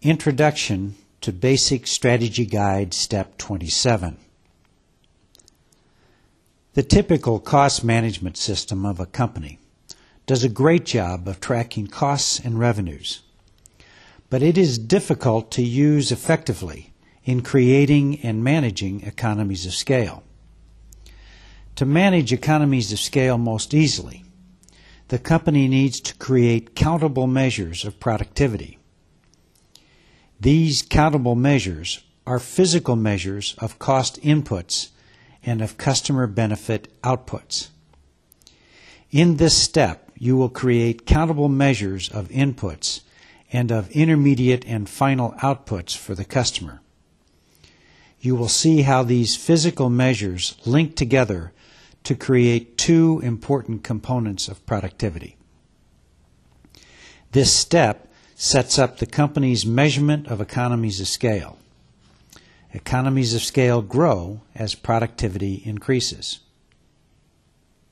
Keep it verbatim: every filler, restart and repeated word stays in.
Introduction to Basic Strategy Guide, Step twenty-seven. The typical cost management system of a company does a great job of tracking costs and revenues, but it is difficult to use effectively in creating and managing economies of scale. To manage economies of scale most easily, the company needs to create countable measures of productivity. These countable measures are physical measures of cost inputs and of customer benefit outputs. In this step, you will create countable measures of inputs and of intermediate and final outputs for the customer. You will see how these physical measures link together to create two important components of productivity. This step sets up the company's measurement of economies of scale. Economies of scale grow as productivity increases.